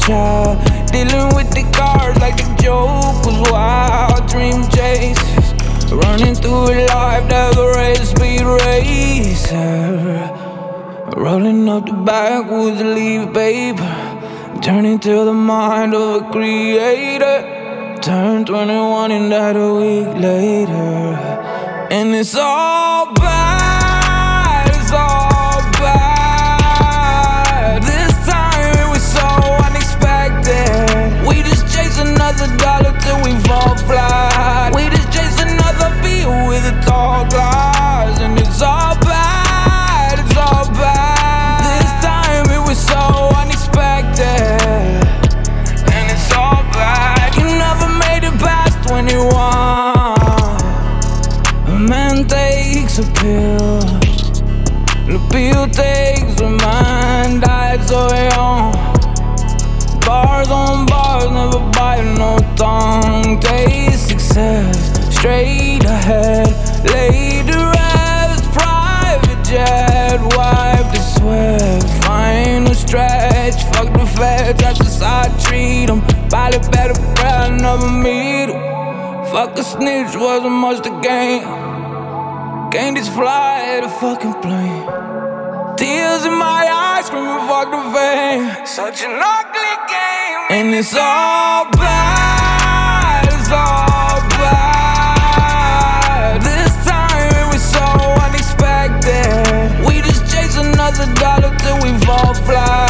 child. Dealing with the cards like the joke was wild. Dream chases, running through a life that a race speed racer. Rolling up the backwoods leaf paper, turning to the mind of a creator. Turned 21 and died a week later. And it's all bad, it's all bad. This time it was so unexpected. We just chase another dollar till we fall flat. We just chase another beat with a tall glass. And it's all bad, it's all bad. This time it was so unexpected. And it's all bad. You never made it past 21. A man takes a pill, the pill takes a man, died so young. Bars on bars, never bite no tongue. Taste success, straight ahead, laid to rest. Private jet, wipe the sweat. Final stretch, fuck the feds, that's just how I treat them. Pilot better breath, never meet them. Fuck a snitch, wasn't much to gain. Can't just fly the fucking plane. Tears in my eyes, screaming fuck the fame. Such an ugly game. And it's all bad, it's all bad. This time it was so unexpected. We just chase another dollar till we fall flat.